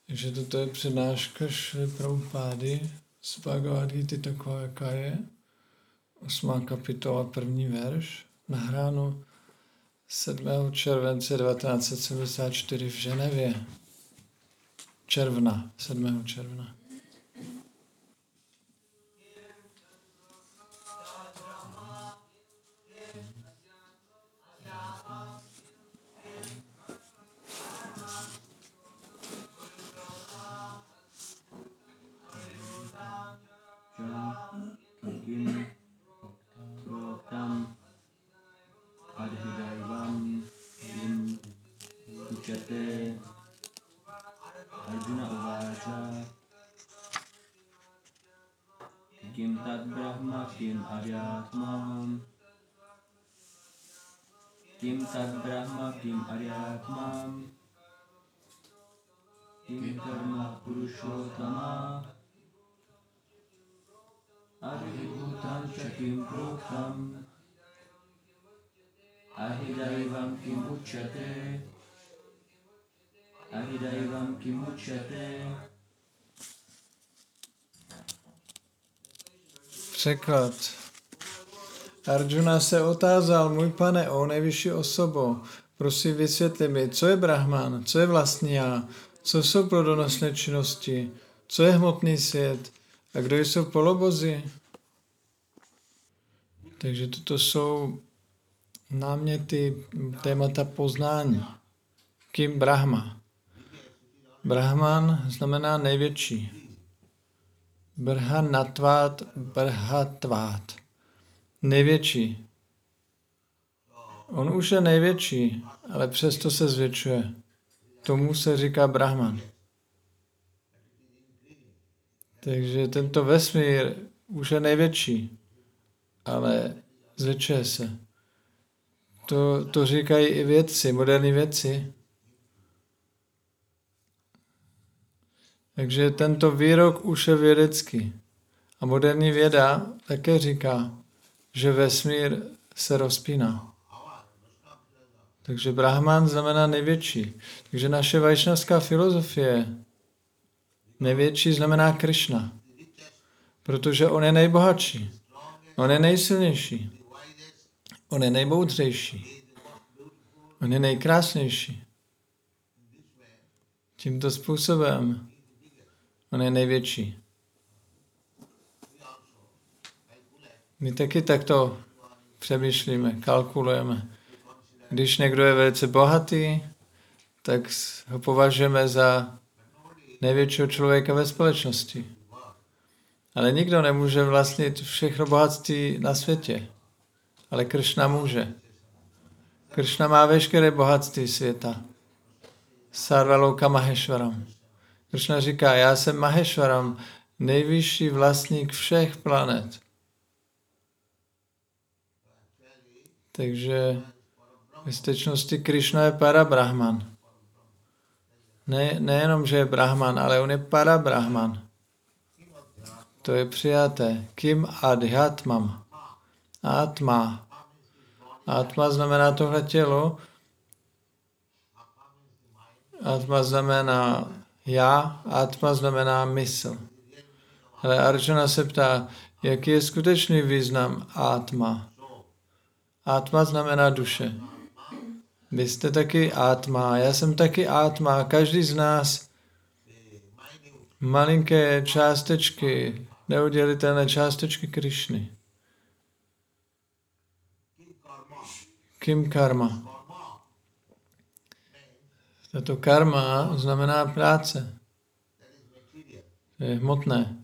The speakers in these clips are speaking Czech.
že toto je přednáška Šrily Prabhupády z Bhagavad Gita taková, jaká je. 8. kapitola, 1. verš. Nahráno 7. července 1974 v Ženevě. 7. června. Arjuna uvacha kim tad brahma kim aryatmam kim tad brahma kim aryatmam kim karma purushottama adhibhutam cha kim proktam ahidaivam kim uchyate ahidaivam kim uchyate. Překlad. Arjuna se otázal, můj pane, o nejvyšší osobo, prosím vysvětli mi, co je Brahman, co je vlastní já, co jsou plodonosné činnosti, co je hmotný svět a kdo jsou polobozy. Takže toto jsou náměty témata poznání. Kim Brahma. Brahman znamená největší. Brhanatvat, brhatvat. Největší. On už je největší, ale přesto se zvětšuje. Tomu se říká Brahman. Takže tento vesmír už je největší, ale zvětšuje se. To říkají i vědci, moderní vědci. Takže tento výrok už je vědecký. A moderní věda také říká, že vesmír se rozpíná. Takže Brahman znamená největší. Takže naše vajšnavská filozofie, největší znamená Krishna. Protože on je nejbohatší. On je nejsilnější. On je nejmoudřejší. On je nejkrásnější. Tímto způsobem on je největší. My taky takto přemýšlíme, kalkulujeme. Když někdo je velice bohatý, tak ho považujeme za největšího člověka ve společnosti. Ale nikdo nemůže vlastnit všechno bohatství na světě. Ale Krishna může. Krishna má veškeré bohatství světa. Sarvaloka Maheshwaram. Krishna říká, já jsem Maheshwaram, nejvyšší vlastník všech planet. Takže ve skutečnosti Krishna je Parabrahman. Nejenom, že je Brahman, ale on je Parabrahman. To je přijaté. Kim adhyatmam. Atma. Atma znamená tohle tělo. Atma znamená já. Atma znamená mysl. Ale Arjuna se ptá, jaký je skutečný význam Atma. Atma znamená duše. Vy jste taky Atma, já jsem taky Atma. Každý z nás malinké částečky, neudělitelné částečky Krišny. Kim karma. Tato karma znamená práce. To je hmotné.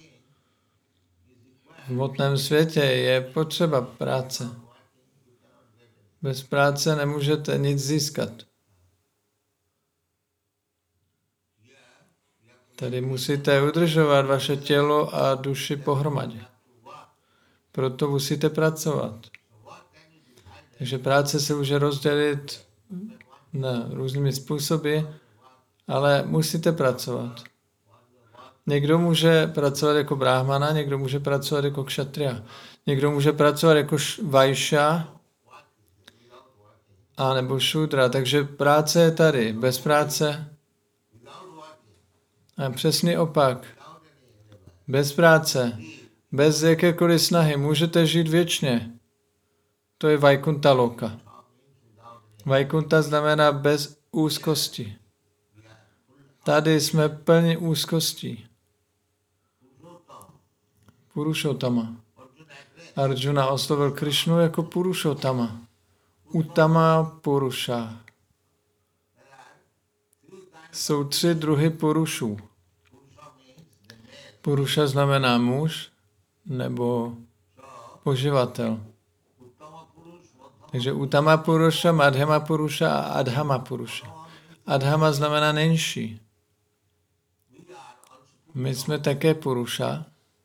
V hmotném světě je potřeba práce. Bez práce nemůžete nic získat. Tady musíte udržovat vaše tělo a duši pohromadě. Proto musíte pracovat. Takže práce se může rozdělit na různými způsoby, ale musíte pracovat. Někdo může pracovat jako brahmana, někdo může pracovat jako kšatriya, někdo může pracovat jako vajša, a nebo šudra. Takže práce je tady. Bez práce A přesný opak. Bez práce, bez jakékoliv snahy můžete žít věčně. To je Vaikuntha Loka. Vaikuntha znamená bez úzkosti. Tady jsme plni úzkostí. Purušottama. Arjuna oslovil Krišnu jako Purušottama. Uttama Purusha. Jsou 3 druhy purušů. Purusha znamená muž nebo poživatel. Takže Uttama Purusha, Madhyama Purusha a Adhama Purusha. Adhama znamená nejnižší. My jsme také Purusha.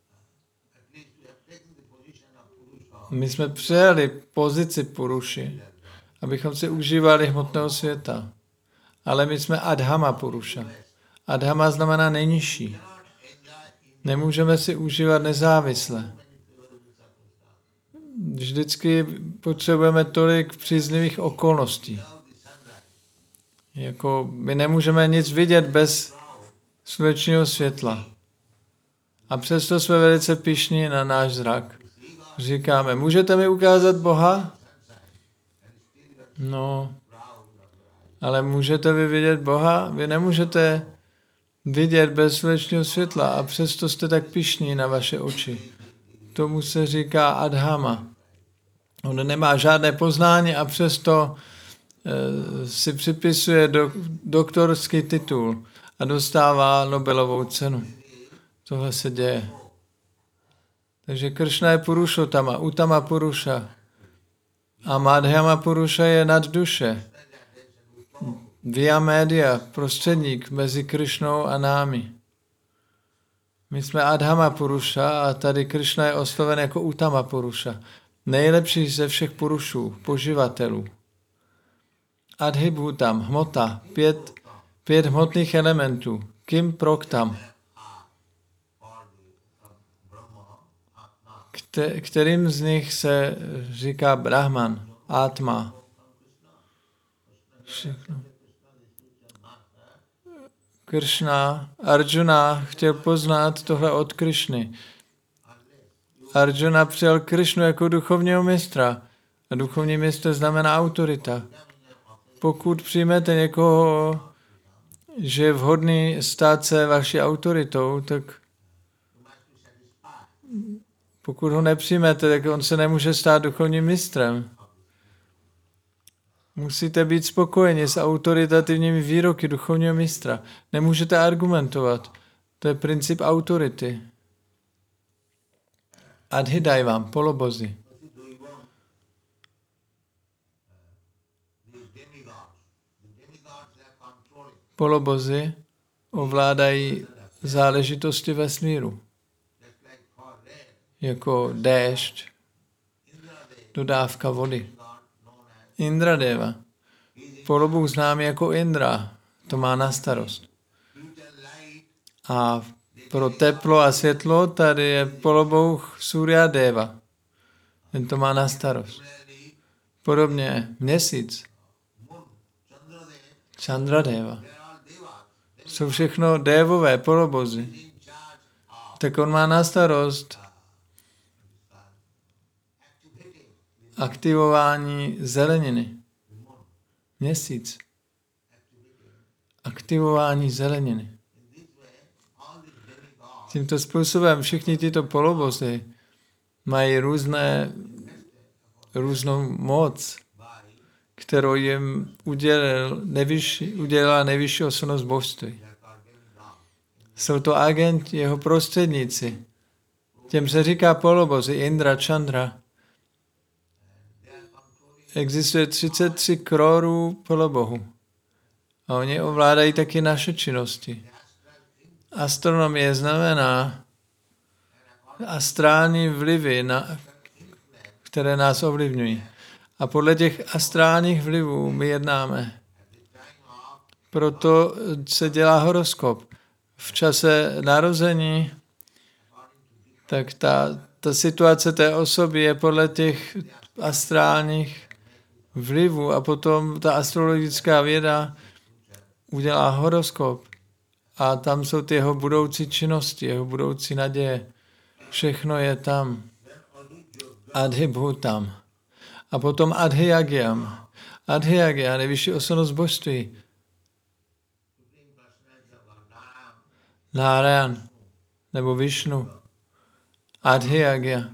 My jsme přijali pozici Puruši, abychom si užívali hmotného světa. Ale my jsme Adhama Purusha. Adhama znamená nejnižší. Nemůžeme si užívat nezávisle. Vždycky potřebujeme tolik příznivých okolností. Jako my nemůžeme nic vidět bez slunečního světla. A přesto jsme velice pyšní na náš zrak. Říkáme, můžete mi ukázat Boha? No, ale můžete vy vidět Boha? Vy nemůžete vidět bez slunečního světla a přesto jste tak pyšní na vaše oči. Tomu se říká Adhama. On nemá žádné poznání a přesto si připisuje doktorský titul a dostává Nobelovou cenu. Tohle se děje. Takže Kršna je Purušottama, Uttama Purusha. A Madhyama Purusha je nad duše. Via media, prostředník mezi Krišnou a námi. My jsme Adhama Purusha a tady Krišna je osloven jako Uttama Purusha. Nejlepší ze všech purušů, poživatelů. Adhibhutam, hmota, 5 hmotných elementů. Kim proktam, kterým z nich se říká Brahman, Atma. Všechno. Kršna, Arjuna chtěl poznat tohle od Krišny. Arjuna přijal Krišnu jako duchovního mistra. A duchovní mistr znamená autorita. Pokud přijmete někoho, že je vhodný stát se vaší autoritou, tak pokud ho nepřijmete, tak on se nemůže stát duchovním mistrem. Musíte být spokojeni s autoritativními výroky duchovního mistra. Nemůžete argumentovat. To je princip autority. Adhidaivam, polobozy. Polobozy ovládají záležitosti vesmíru. Jako déšť, dodávka vody. Indradeva. Polobůh známý jako Indra. To má na starost. A pro teplo a světlo tady je polobůh Surya Deva. Ten to má na starost. Podobně měsíc. Chandradeva. Jsou všechno dévové polobozy. Tak on má na starost aktivování zeleniny. Měsíc. Aktivování zeleniny. Tímto způsobem všichni tyto polobozy mají různou moc, kterou jim udělala nejvyšší osobnost božství. Jsou to agenti, jeho prostředníci. Těm se říká polobozy, Indra, Chandra. Existuje 33 krorů polobohů. A oni ovládají taky naše činnosti. Astronomie znamená astrální vlivy, které nás ovlivňují. A podle těch astrálních vlivů my jednáme. Proto se dělá horoskop. V čase narození, tak ta situace té osoby je podle těch astrálních vlivů a potom ta astrologická věda udělá horoskop a tam jsou ty jeho budoucí činnosti, jeho budoucí naděje. Všechno je tam. Adhibhutam. A potom Adhyagyam. Adhyagya, nejvyšší osobnost božství. Narayan nebo Vishnu. Adhyagya.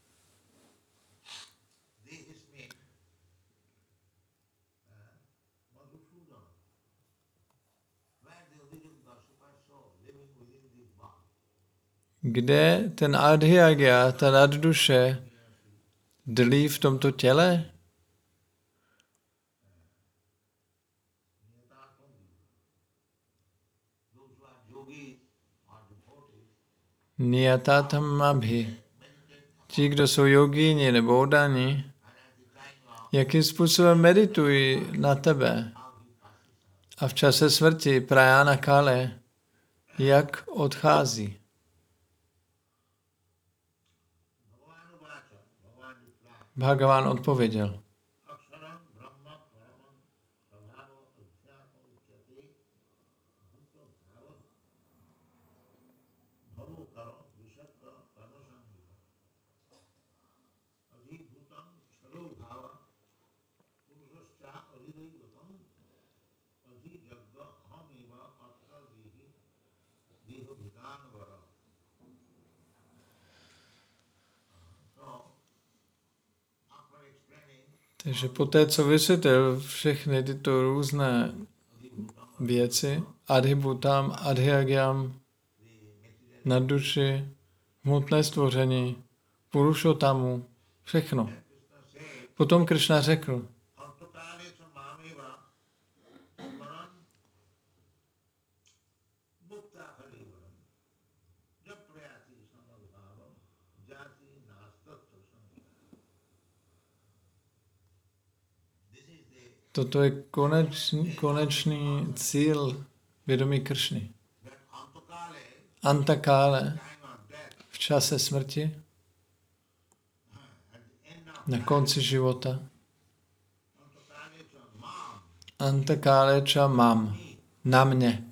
Kde ten Adhyagya, ta nadduše, dlí v tomto těle? Niyatatam abhi. Ti, kdo jsou jogíni nebo oddaní, jakým způsobem meditují na tebe a v čase smrti prajana kale, jak odchází. Bhagavan odpověděl. Takže poté, co vysvětlil všechny tyto různé věci, Adhibhutam, Adhyagyam, nadduši, hmotné stvoření, Purushottamu, všechno. Potom Krishna řekl, toto je konečný cíl vědomí Kršny. Antakále, v čase smrti, na konci života. Antakále ča mám, na mě.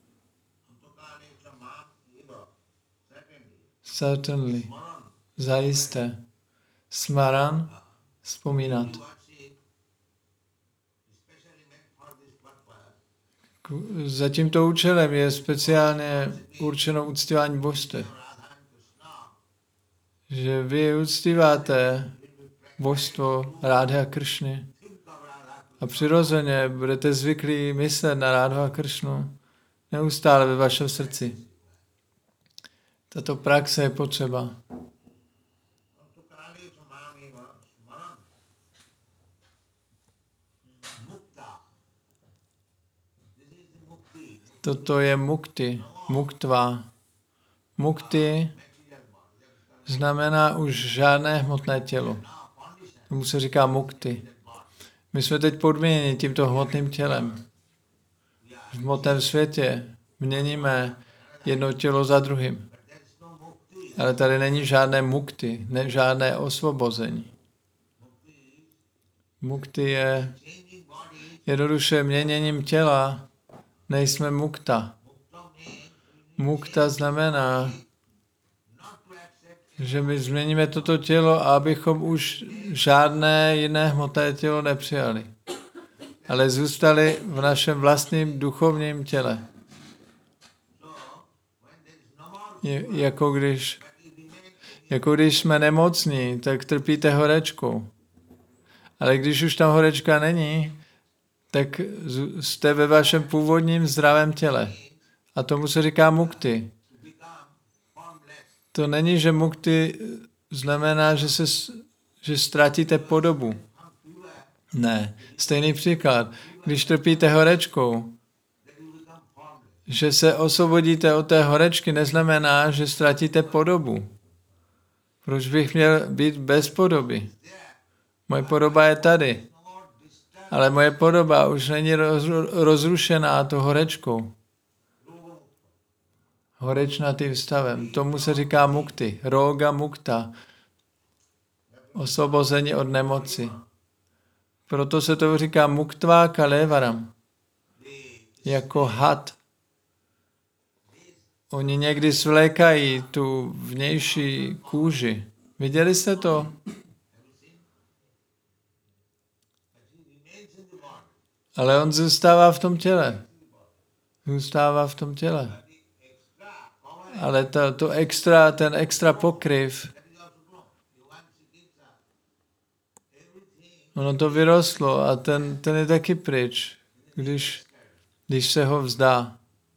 Certainly, zajisté. Smaran, vzpomínat. Za tímto účelem je speciálně určeno uctívání božstev. Že vy uctíváte božstvo Rádhy a Kršny a přirozeně budete zvyklí myslet na Rádhu a Kršnu neustále ve vašem srdci. Tato praxe je potřeba. Toto je mukti, muktva. Mukti znamená už žádné hmotné tělo. Tomu se říká mukti. My jsme teď podmíněni tímto hmotným tělem. V hmotném světě měníme jedno tělo za druhým. Ale tady není žádné mukti, žádné osvobození. Mukti je jednoduše měněním těla. Nejsme mukta. Mukta znamená, že my změníme toto tělo, abychom už žádné jiné hmotné tělo nepřijali. Ale zůstali v našem vlastním duchovním těle. Jako když jsme nemocní, tak trpíte horečkou. Ale když už tam horečka není, tak jste ve vašem původním zdravém těle. A tomu se říká mukti. To není, že mukti znamená, že ztratíte podobu. Ne. Stejný příklad. Když trpíte horečkou, že se osvobodíte od té horečky, neznamená, že ztratíte podobu. Proč bych měl být bez podoby? Moje podoba je tady. Ale moje podoba už není rozrušená to horečkou. Horečnatým stavem. Tomu se říká mukti. Roga mukta. Osvobození od nemoci. Proto se to říká muktva kalevaram. Jako had. oni někdy svlékají tu vnější kůži. Viděli jste to? Ale on zůstává v tom těle. Zůstává v tom těle. Ale ten extra pokryv, ono to vyrostlo a ten je taky pryč, když se ho vzdá.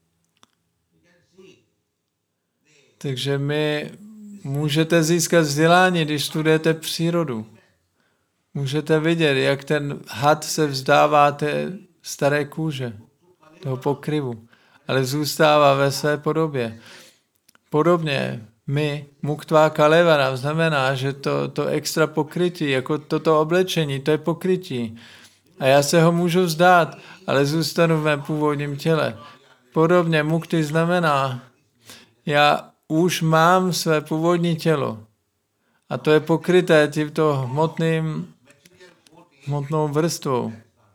Takže můžete získat vzdělání, když studujete přírodu. Můžete vidět, jak ten had se vzdává té staré kůže, toho pokryvu, ale zůstává ve své podobě. Podobně muktva kalevana znamená, že to extra pokrytí, jako toto oblečení, to je pokrytí. A já se ho můžu vzdát, ale zůstanu v mém původním těle. Podobně mukti znamená, já už mám své původní tělo. A to je pokryté tímto hmotnou vrstvou.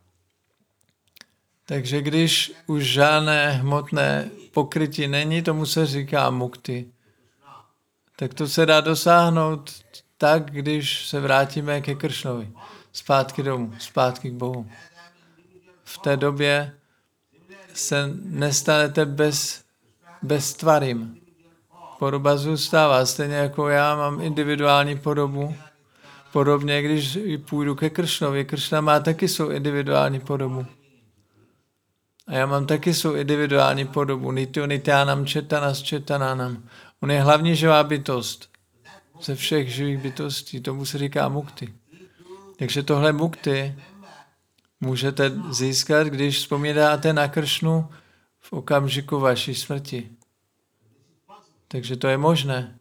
Takže když už žádné hmotné pokrytí není, tomu se říká mukti. Tak to se dá dosáhnout tak, když se vrátíme ke Kršnovi. Zpátky domů, zpátky k Bohu. V té době se nestanete beztvarým. Podoba zůstává, stejně jako já mám individuální podobu. Podobně, když půjdu ke Kršnovi, Kršna má taky svou individuální podobu. A já mám taky svou individuální podobu. Nityo nityanam četanas četananam. On je hlavní živá bytost. Ze všech živých bytostí. Tomu se říká mukti. Takže tohle mukti můžete získat, když vzpomínáte na Kršnu v okamžiku vaší smrti. Takže to je možné.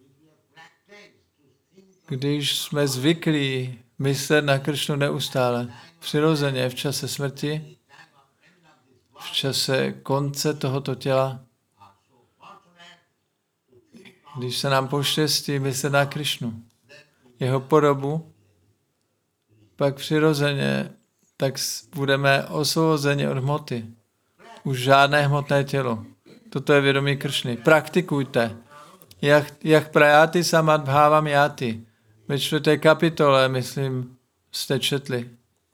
Když jsme zvyklí myslet na Kršnu neustále, přirozeně v čase smrti, v čase konce tohoto těla, když se nám poštěstí myslet na Kršnu, jeho podobu, pak přirozeně tak budeme osvobozeni od hmoty. Už žádné hmotné tělo. Toto je vědomí Kršny. Praktikujte. Jak prajáty samadbhávam játy. Ve 4. kapitole, myslím, jste četli.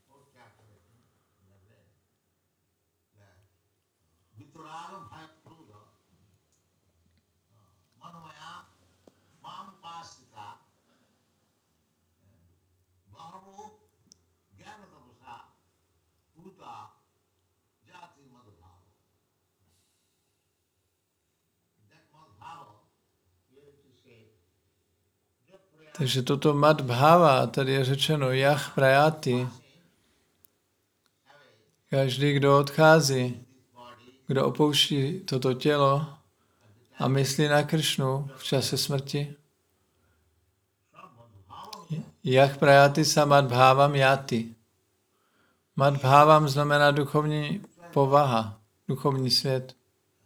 Takže toto madbhava, tady je řečeno jach prajáty. Každý, kdo odchází, kdo opouští toto tělo a myslí na Kršnu v čase smrti, jach prajáty sa madbhávam játy. Madbhávam znamená duchovní povaha, duchovní svět.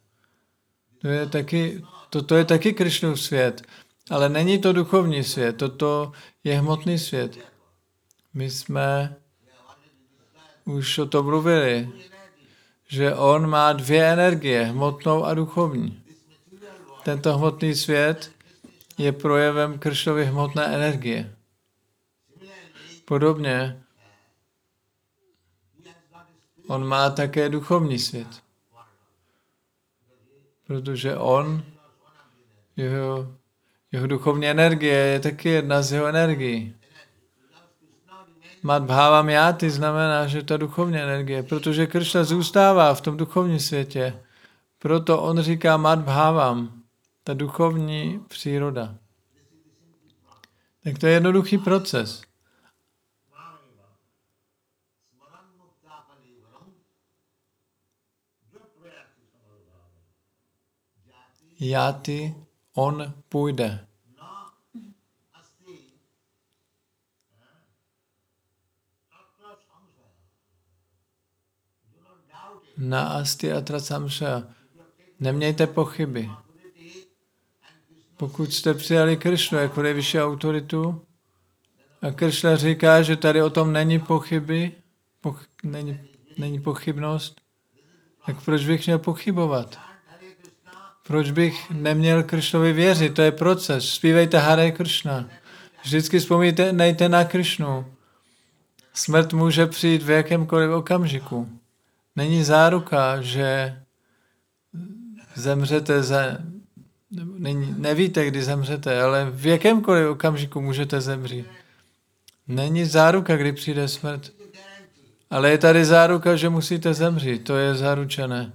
Toto je taky Kršnův svět. Ale není to duchovní svět, toto je hmotný svět. My jsme už o tom mluvili, že on má 2 energie, hmotnou a duchovní. Tento hmotný svět je projevem Kršnovy hmotné energie. Podobně on má také duchovní svět. Protože jeho duchovní energie je taky jedna z jeho energií. Madbhávam játy znamená, že ta duchovní energie, protože Kršna zůstává v tom duchovním světě. Proto on říká madbhávam, ta duchovní příroda. Tak to je jednoduchý proces. Játy, on půjde. Na asti atra samšaya. Nemějte pochyby. Pokud jste přijali Kršnu jako nejvyšší autoritu a Kršna říká, že tady o tom není pochyby, není pochybnost, tak proč bych měl pochybovat? Proč bych neměl Kršnovi věřit? To je proces. Zpívejte Hare Kršna. Vždycky vzpomínejte na Kršnu. Smrt může přijít v jakémkoliv okamžiku. Není záruka, že zemřete nevíte, kdy zemřete, ale v jakémkoliv okamžiku můžete zemřít. Není záruka, kdy přijde smrt. Ale je tady záruka, že musíte zemřít. To je zaručené.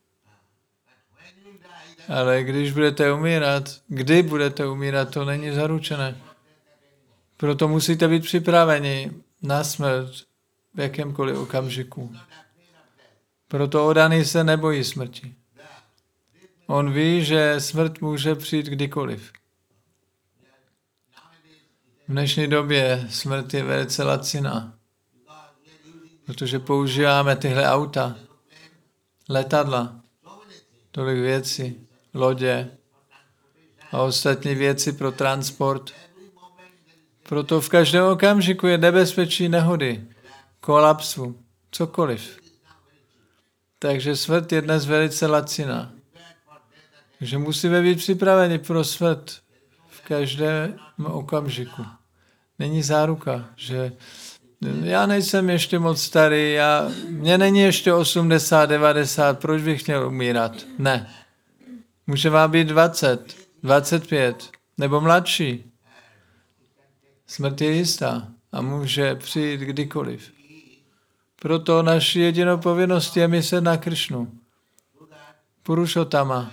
Ale když budete umírat, kdy budete umírat, to není zaručené. Proto musíte být připraveni na smrt v jakémkoliv okamžiku. Proto oddaný se nebojí smrti. On ví, že smrt může přijít kdykoliv. V dnešní době smrt je velice laciná, protože používáme tyhle auta, letadla, tolik věcí, lodě a ostatní věci pro transport. Proto v každém okamžiku je nebezpečí nehody, kolapsu, cokoliv. Takže smrt je dnes velice laciná. Takže musíme být připraveni pro smrt v každém okamžiku. Není záruka, že já nejsem ještě moc starý, mně není ještě 80, 90, proč bych měl umírat? Ne. Může vám být 20, 25 nebo mladší. Smrt je jistá a může přijít kdykoliv. Proto naši jedinou povinnost je myslet na Kršnu. Purušotama.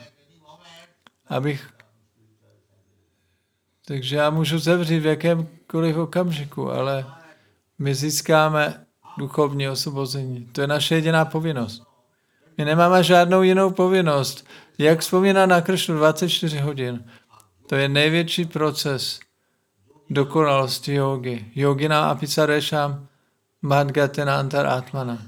Takže já můžu zemřít v jakémkoliv okamžiku, ale my získáme duchovní osvobození. To je naše jediná povinnost. My nemáme žádnou jinou povinnost. Jak vzpomínat na Kršnu 24 hodin? To je největší proces dokonalosti jógy. Yogina apisarešam madgatena antar atmana.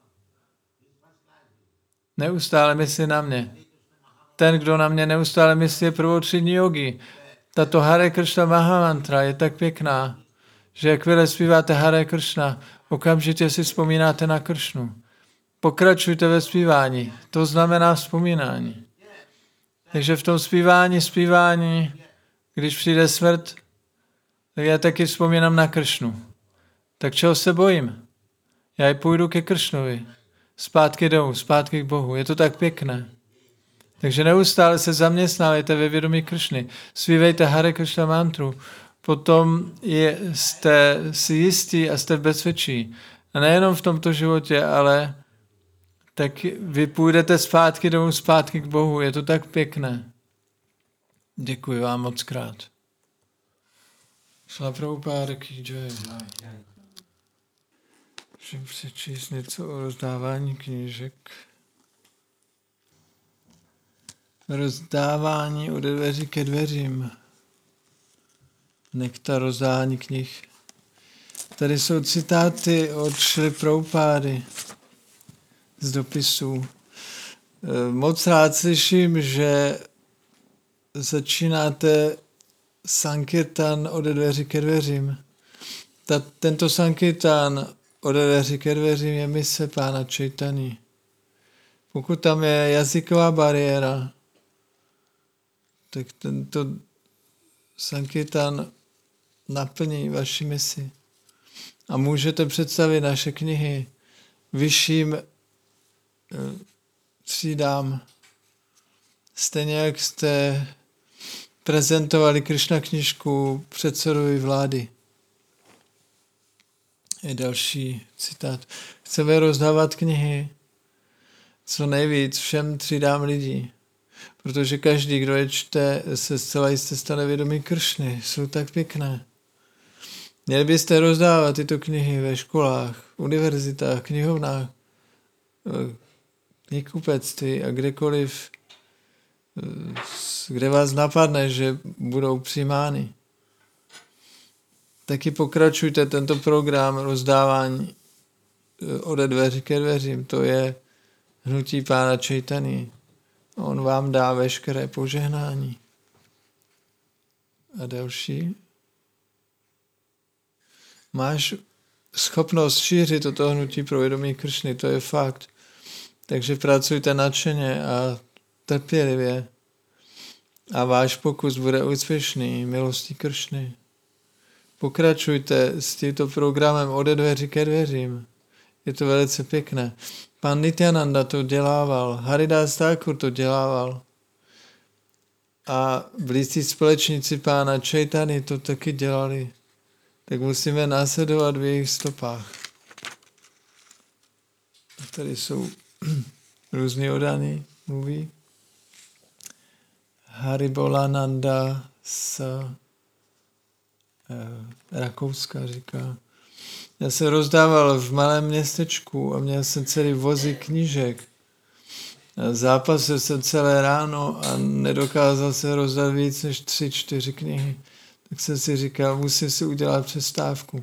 Neustále myslí na mě. Ten, kdo na mě neustále myslí, je prvotřídní yogi. Tato Hare Kršna Mahamantra je tak pěkná, že jakmile zpíváte Hare Kršna, okamžitě si vzpomínáte na Kršnu. Pokračujte ve zpívání. To znamená vzpomínání. Takže v tom zpívání, když přijde smrt, tak já taky vzpomínám na Kršnu. Tak čeho se bojím? Já půjdu ke Kršnovi. Zpátky domů, zpátky k Bohu. Je to tak pěkné. Takže neustále se zaměstnávejte ve vědomí Kršny. Zpívejte Hare Kršna mantru. Potom jste si jistí a jste v bezpečí. A nejenom v tomto životě, ale tak vy půjdete zpátky domů, zpátky k Bohu. Je to tak pěkné. Děkuji vám moc krát. Šla Prabhupáda ki jai. Můžeme přečíst něco o rozdávání knížek. Rozdávání ode dveří ke dveřím. Nektar rozdávání knih. Tady jsou citáty od Šrily Prabhupády z dopisů. Moc rád slyším, že začínáte sankirtan ode dveří ke dveřím. Tento sankirtan ode dveří ke dveřím je mise Pána Chaitanya. Pokud tam je jazyková bariéra, tak tento sankirtan naplní vaši misi. A můžete představit naše knihy vyšším třídám. Stejně jak jste prezentovali Kršna knížku předsedovi vlády. Je další citát. Chceme rozdávat knihy co nejvíc všem třídám lidí. Protože každý, kdo je čte, se zcela jistě stane vědomí Kršny. Jsou tak pěkné. Měli byste rozdávat tyto knihy ve školách, univerzitách, knihovnách, knihkupectví a kdekoliv, kde vás napadne, že budou přijímány. Taky pokračujte tento program rozdávání ode dveří ke dveřím. To je hnutí Pána Chaitanya. On vám dá veškeré požehnání. A další. Máš schopnost šířit toto hnutí pro vědomí Kršny, to je fakt. Takže pracujte nadšeně a trpělivě. a váš pokus bude úspěšný milostí Kršny. Pokračujte s tímto programem ode dveří ke dveřím. Je to velice pěkné. Pan Nityananda to dělával, Haridas Thakur to dělával. A blízcí společníci pána Chaitany to taky dělali. Tak musíme následovat v jejich stopách. Tady jsou různí odaní, mluví. Haribolananda z Rakouska říká. Já jsem rozdával v malém městečku a měl jsem celý vozy knížek. Zápasil jsem celé ráno a nedokázal jsem rozdat víc než 3-4 knihy. Tak jsem si říkal, musím si udělat přestávku.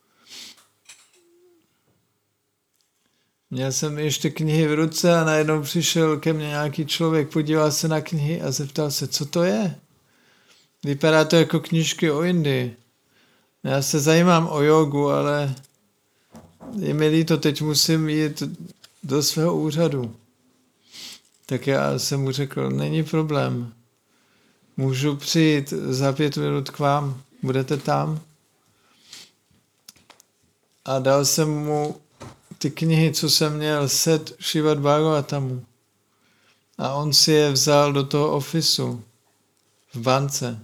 Měl jsem ještě knihy v ruce a najednou přišel ke mně nějaký člověk, podíval se na knihy a zeptal se, co to je? Vypadá to jako knížky o Indii. Já se zajímám o jogu, ale je mi líto, teď musím jít do svého úřadu. Tak já jsem mu řekl, není problém. Můžu přijít za 5 minut k vám, budete tam? A dal jsem mu ty knihy, co jsem měl, set Šrimad Bhagavatamu. A on si je vzal do toho ofisu v bance.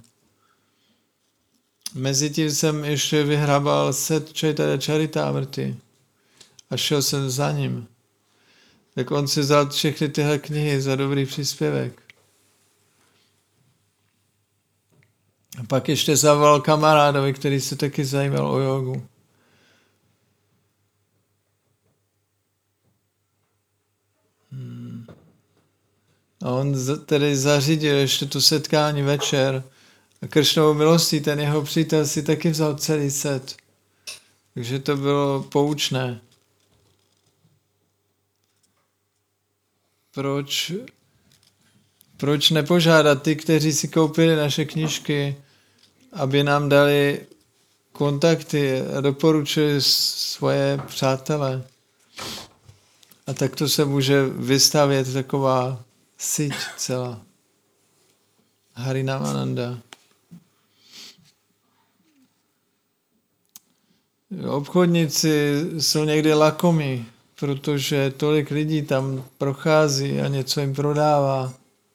Mezitím jsem ještě vyhrabal set Chaitanya Charitamrty a šel jsem za ním. Tak on si vzal všechny tyhle knihy za dobrý příspěvek. A pak ještě zavolal kamarádovi, který se taky zajímal o jogu. A on tedy zařídil ještě to setkání večer. A Kršnovou milostí ten jeho přítel si taky vzal celý set. Takže to bylo poučné. Proč nepožádat ty, kteří si koupili naše knížky, aby nám dali kontakty a doporučili svoje přátele. A tak to se může vystavět taková síť celá. Harinamananda. Obchodníci jsou někdy lakomí, protože tolik lidí tam prochází a něco jim prodává.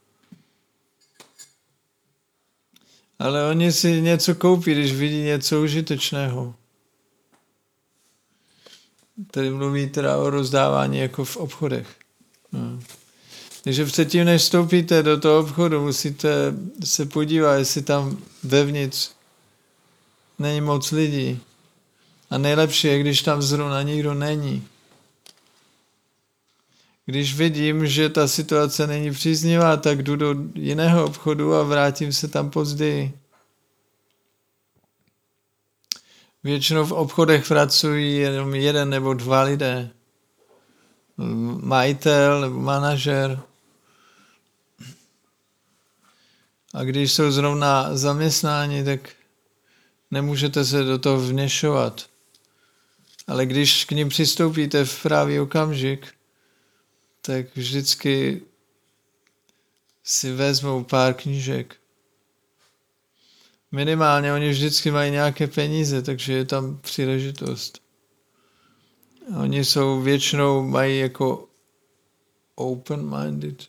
Ale oni si něco koupí, když vidí něco užitečného. Tady mluví teda o rozdávání jako v obchodech. No. Takže předtím, než vstoupíte do toho obchodu, musíte se podívat, jestli tam vevnitř není moc lidí. A nejlepší je, když tam zrovna nikdo není. Když vidím, že ta situace není příznivá, tak jdu do jiného obchodu a vrátím se tam později. Většinou v obchodech pracují jenom 1 nebo 2 lidé. Majitel nebo manažer. A když jsou zrovna zaměstnáni, tak nemůžete se do toho vměšovat. Ale když k nim přistoupíte v pravý okamžik, tak vždycky si vezmou pár knížek. Minimálně oni vždycky mají nějaké peníze, takže je tam příležitost. Oni jsou většinou, mají jako open-minded.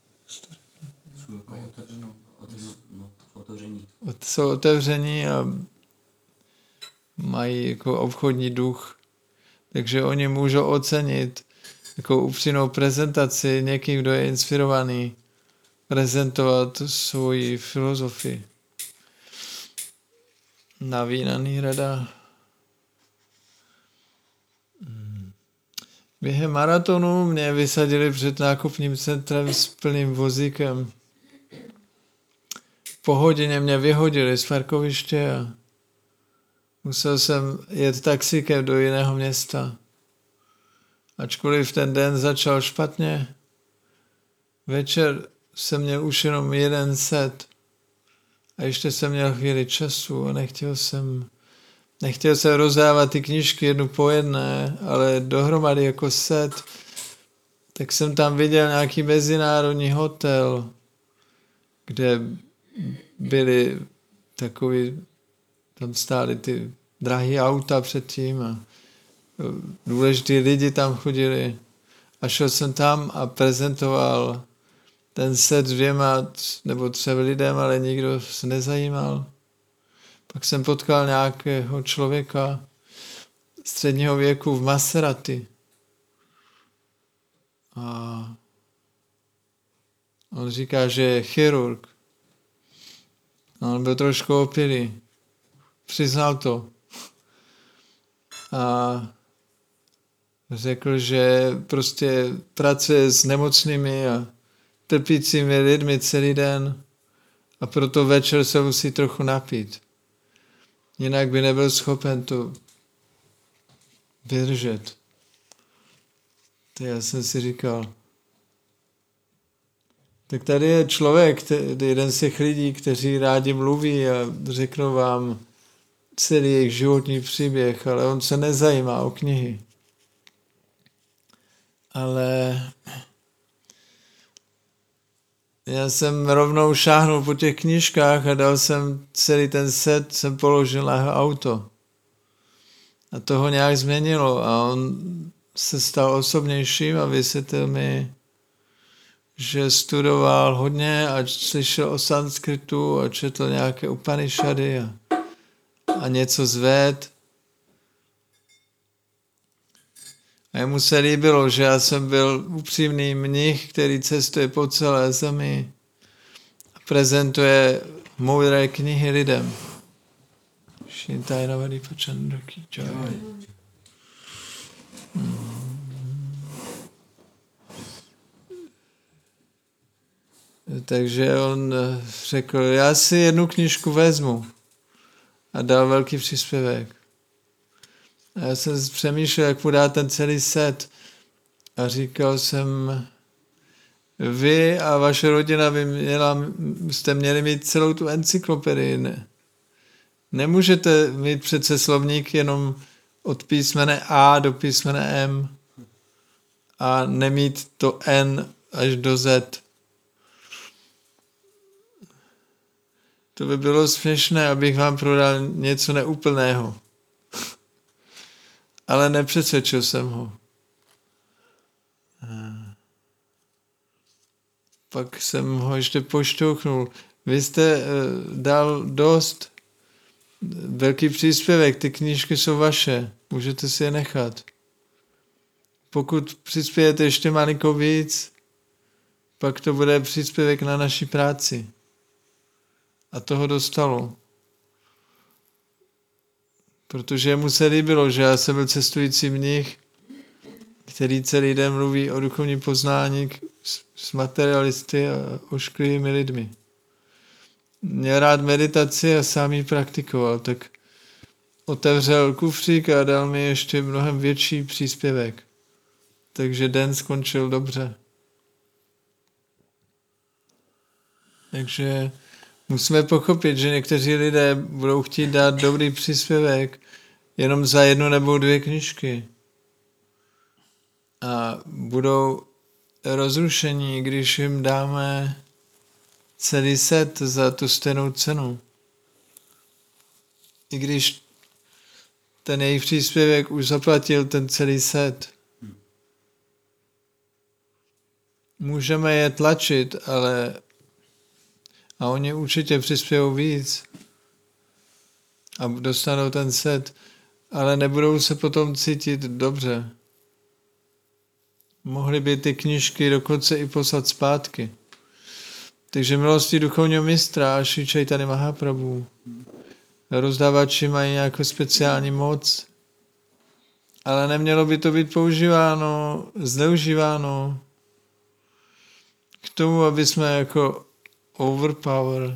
Jsou otevření a mají jako obchodní duch. Takže oni můžou ocenit jako upřímnou prezentaci někým, kdo je inspirovaný, prezentovat svoji filozofii. Navínaný rada. Během maratonu mě vysadili před nákupním centrem s plným vozíkem. Po hodině mě vyhodili z parkoviště a musel jsem jet taxíkem do jiného města. Ačkoliv ten den začal špatně, večer jsem měl už jenom 1 set a ještě jsem měl chvíli času a nechtěl jsem rozdávat ty knížky 1 po 1, ale dohromady jako set. Tak jsem tam viděl nějaký mezinárodní hotel, kde byly takový, tam stály ty drahé auta předtím a důležitý lidi tam chodili. A šel jsem tam a prezentoval ten set 2 nebo 3 lidem, ale nikdo se nezajímal. Pak jsem potkal nějakého člověka středního věku v Maserati. A on říká, že je chirurg. A on byl trošku opilý. Přiznal to. A řekl, že prostě pracuje s nemocnými a trpícími lidmi celý den a proto večer se musí trochu napít. Jinak by nebyl schopen to vydržet. To já jsem si říkal. Tak tady je člověk, jeden z těch lidí, kteří rádi mluví a řeknou vám celý jejich životní příběh, ale on se nezajímá o knihy. Ale já jsem rovnou šáhnul po těch knížkách a dal jsem celý ten set, jsem položil na jeho auto. A to ho nějak změnilo a on se stal osobnějším a vysvětlil mi, že studoval hodně a slyšel o sanskritu a četl nějaké Upanishady a něco z Véd. A jemu se líbilo, že já jsem byl upřímný mnich, který cestuje po celé zemi a prezentuje moudré knihy lidem. Šintajnavadi pačandrky čaj. Takže on řekl, já si 1 knížku vezmu a dal velký příspěvek. A já jsem přemýšlel, jak mu dát ten celý set a říkal jsem, vy a vaše rodina byste měli mít celou tu encyklopedii. Nemůžete mít přece slovník jenom od písmene A do písmene M a nemít to N až do Z. To by bylo směšné, abych vám prodal něco neúplného. Ale nepřesvědčil jsem ho. Pak jsem ho ještě pošťouchnul. Vy jste dal dost velký příspěvek, ty knížky jsou vaše, můžete si je nechat. Pokud přispějete ještě malinko víc, pak to bude příspěvek na naší práci. A toho dostalo. Protože mu se líbilo, že já jsem byl cestující mnich, který celý den mluví o duchovním poznání s materialisty a ošklivými lidmi. Měl rád meditaci a sám ji praktikoval, tak otevřel kufřík a dal mi ještě mnohem větší příspěvek. Takže den skončil dobře. Takže musíme pochopit, že někteří lidé budou chtít dát dobrý příspěvek jenom za 1 nebo 2 knížky. A budou rozrušení, když jim dáme celý set za tu stejnou cenu. I když ten jejich příspěvek už zaplatil ten celý set. Můžeme je tlačit, a oni určitě přispějou víc a dostanou ten set, ale nebudou se potom cítit dobře. Mohli by ty knížky dokonce i poslat zpátky. Takže milostí duchovního mistra a Šri Chaitanya Mahaprabhu. Rozdávači mají nějakou speciální moc, ale nemělo by to být používáno, zneužíváno k tomu, aby jsme jako overpower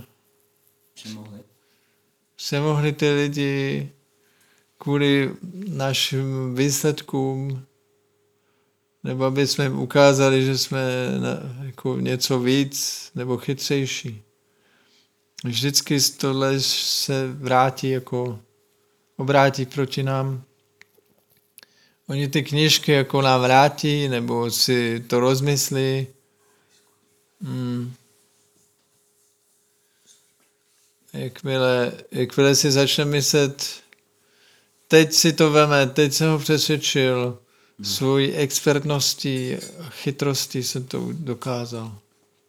přemohli ty lidi kvůli našim výsledkům, nebo aby jsme jim ukázali, že jsme jako něco víc nebo chytřejší. Vždycky tohle se vrátí, jako obrátí proti nám. Oni ty knížky jako nám vrátí, nebo si to rozmyslí. Jakmile si začne myslet, teď si to veme, teď jsem ho přesvědčil, svojí expertností, chytrostí jsem to dokázal.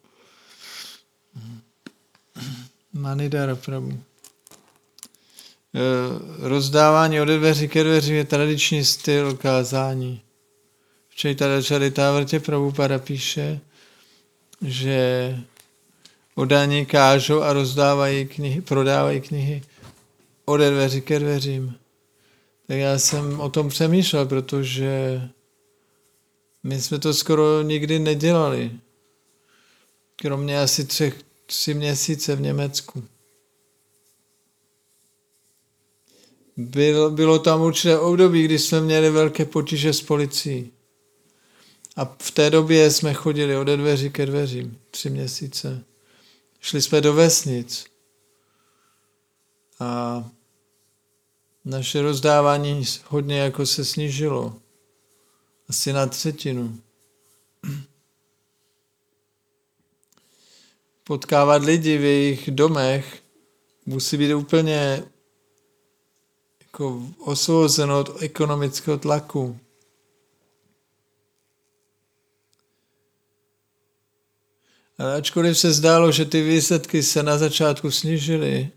Manidara Prabhu. Rozdávání ode dveří ke dveřím je tradiční styl kázání. V Chaitanya Charitamrtě Prabhupada píše, že oddaní kážou a rozdávají knihy, prodávají knihy ode dveří ke dveřím. Tak já jsem o tom přemýšlel, protože my jsme to skoro nikdy nedělali. Kromě asi 3 měsíce v Německu. Bylo tam určité období, kdy jsme měli velké potíže s policií. A v té době jsme chodili ode dveří ke dveřím 3 měsíce. Šli jsme do vesnic. A naše rozdávání hodně jako se snížilo. Asi na 1/3. Potkávat lidi v jejich domech musí být úplně jako osvobozen od ekonomického tlaku. Ale ačkoliv se zdálo, že ty výsledky se na začátku snížily,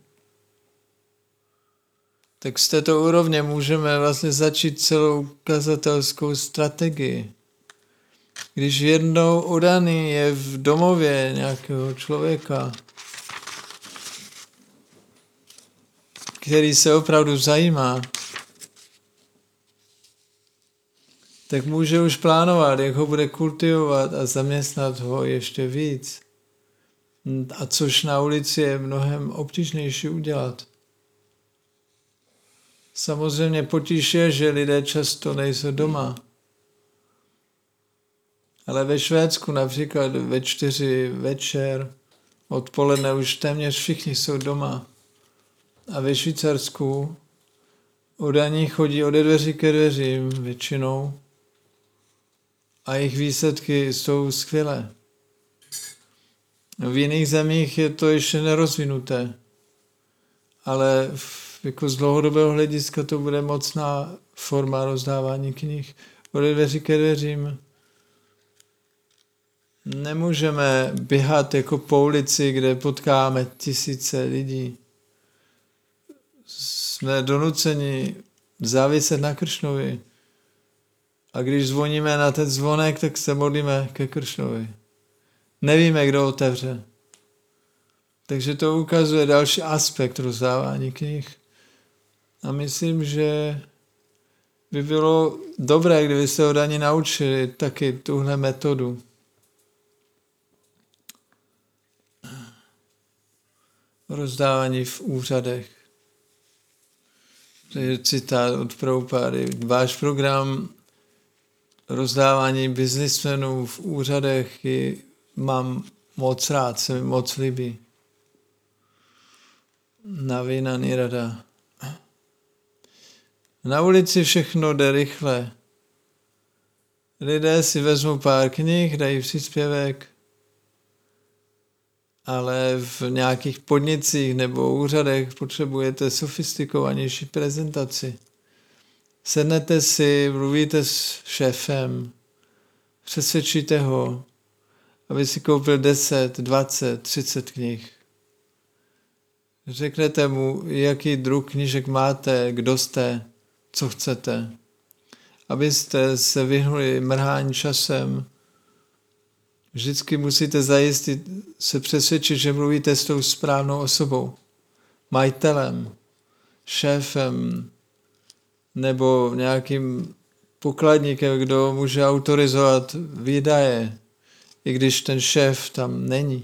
tak z této úrovně můžeme vlastně začít celou kazatelskou strategii. Když jednou oddaný je v domově nějakého člověka, který se opravdu zajímá, tak může už plánovat, jak ho bude kultivovat a zaměstnat ho ještě víc. A což na ulici je mnohem obtížnější udělat. Samozřejmě potíž je, že lidé často nejsou doma. Ale ve Švédsku například ve 4 večer, odpoledne už téměř všichni jsou doma. A ve Švýcarsku oddaní chodí ode dveří ke dveřím většinou a jejich výsledky jsou skvělé. V jiných zemích je to ještě nerozvinuté, ale jako z dlouhodobého hlediska to bude mocná forma rozdávání knih ode dveří ke dveřím. Nemůžeme běhat jako po ulici, kde potkáme tisíce lidí. Jsme donuceni záviset na Kršnovi. A když zvoníme na ten zvonek, tak se modlíme ke Kršnovi. Nevíme, kdo otevře. Takže to ukazuje další aspekt rozdávání knih. A myslím, že by bylo dobré, kdyby se oddaní naučili taky tuhle metodu. Rozdávání v úřadech. To je citát od Prabhupády. Váš program rozdávání biznismenů v úřadech mám moc rád, se mi moc líbí. Navina nirada. Na ulici všechno jde rychle. Lidé si vezmou pár knih, dají příspěvek, ale v nějakých podnicích nebo úřadech potřebujete sofistikovanější prezentaci. Sednete si, mluvíte s šéfem, přesvědčíte ho, aby si koupil 10, 20, 30 knih. Řeknete mu, jaký druh knížek máte, kdo jste, co chcete. Abyste se vyhnuli mrhání časem, vždycky musíte zajistit, se přesvědčit, že mluvíte s tou správnou osobou. Majitelem, šéfem, nebo nějakým pokladníkem, kdo může autorizovat výdaje, i když ten šéf tam není.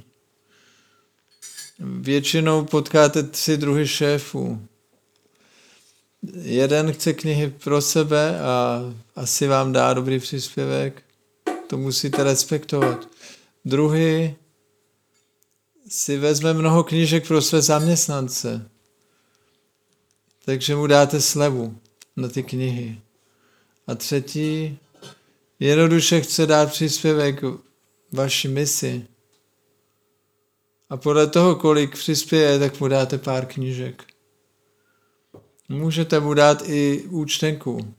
Většinou potkáte 3 druhy šéfů. Jeden chce knihy pro sebe a asi vám dá dobrý příspěvek. To musíte respektovat. Druhý si vezme mnoho knížek pro své zaměstnance. Takže mu dáte slevu na ty knihy. A třetí jednoduše chce dát příspěvek vaší misi. A podle toho, kolik přispěje, tak mu dáte pár knížek. Můžete mu dát i účtenku.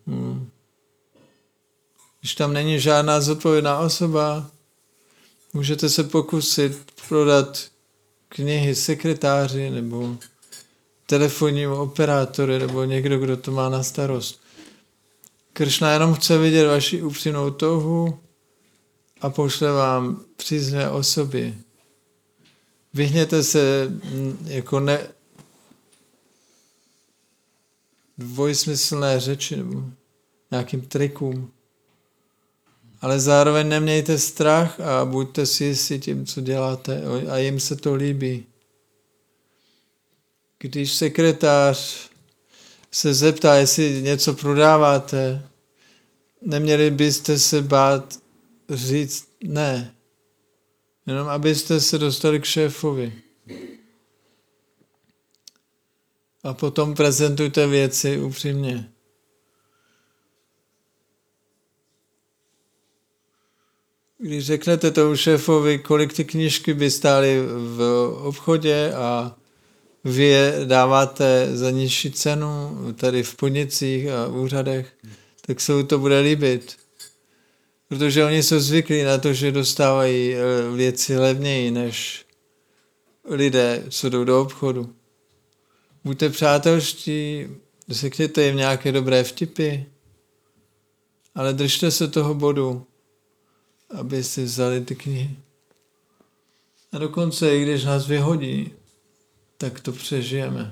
Když tam není žádná zodpovědná osoba, můžete se pokusit prodat knihy sekretáři nebo telefonnímu operátorovi nebo někdo, kdo to má na starost. Kršna jenom chce vidět vaši upřímnou touhu a pošle vám příznivé osoby. Vyhněte se jako dvojsmyslné řeči nebo nějakým trikům. Ale zároveň nemějte strach a buďte si jistí tím, co děláte a jim se to líbí. Když sekretář se zeptá, jestli něco prodáváte, neměli byste se bát říct ne. Jenom abyste se dostali k šéfovi. A potom prezentujte věci upřímně. Když řeknete tomu šéfovi, kolik ty knížky by stály v obchodě a vy je dáváte za nižší cenu tady v podnicích a úřadech, tak se to bude líbit. Protože oni jsou zvyklí na to, že dostávají věci levněji než lidé, co jdou do obchodu. Buďte přátelští, řekněte jim nějaké dobré vtipy, ale držte se toho bodu, aby si vzali ty knihy. A dokonce, i když nás vyhodí, tak to přežijeme.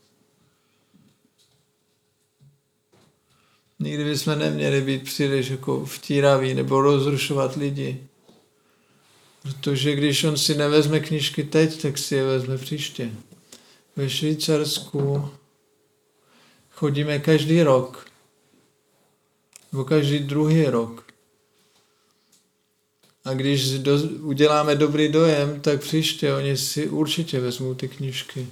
Nikdy bychom neměli být příliš jako vtíraví nebo rozrušovat lidi. Protože když on si nevezme knížky teď, tak si je vezme příště. Ve Švýcarsku chodíme každý rok. Nebo každý druhý rok. A když uděláme dobrý dojem, tak příště oni si určitě vezmou ty knížky.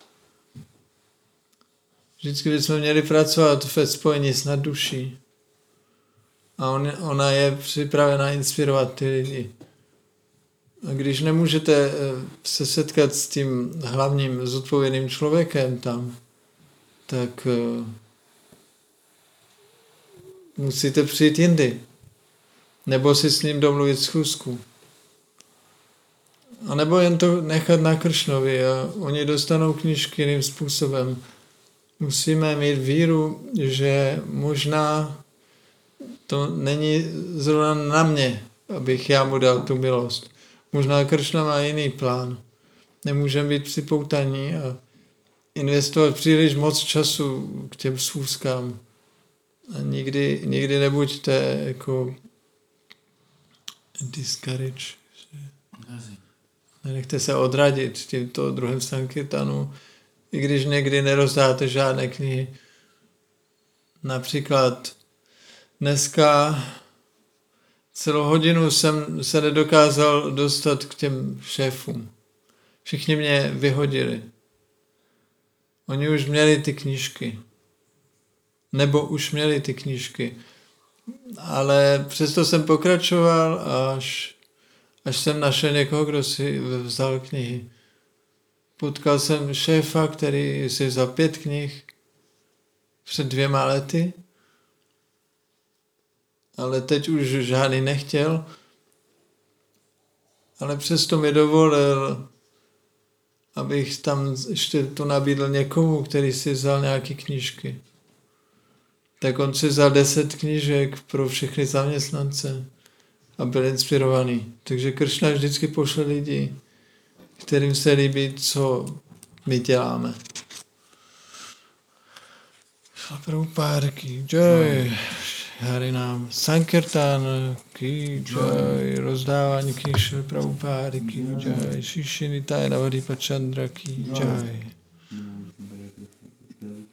Vždycky bychom měli pracovat ve spojení s nadduší. A ona je připravena inspirovat ty lidi. A když nemůžete se setkat s tím hlavním zodpovědným člověkem tam, tak musíte přijít jindy. Nebo si s ním domluvit schůzku. A nebo jen to nechat na Kršnovi a oni dostanou knížky jiným způsobem. Musíme mít víru, že možná to není zrovna na mě, abych já mu dal tu milost. Možná Kršna má jiný plán. Nemůžeme být připoutaní a investovat příliš moc času k těm schůzkám. A nikdy nebuďte jako discourage. Nenechte se odradit tímto druhým sankirtanu, i když někdy nerozdáte žádné knihy. Například dneska celou hodinu jsem se nedokázal dostat k těm šéfům. Všichni mě vyhodili. Oni už měli ty knížky. Nebo už měli ty knížky. Ale přesto jsem pokračoval, až jsem našel někoho, kdo si vzal knihy. Potkal jsem šéfa, který si vzal 5 knih před 2 lety, ale teď už žádný nechtěl, ale přesto mi dovolil, abych tam ještě to nabídl někomu, který si vzal nějaké knížky. Tak on si vzal 10 knížek pro všechny zaměstnance a byl inspirovaný. Takže Kršna vždycky pošle lidi, kterým se líbí, co my děláme. Prabhupáda ki jai, Harinám Sankirtan ki jai, rozdávání knížek Prabhupáda ki jai, Šíši Nitája Navadvipa Chandra ki jai.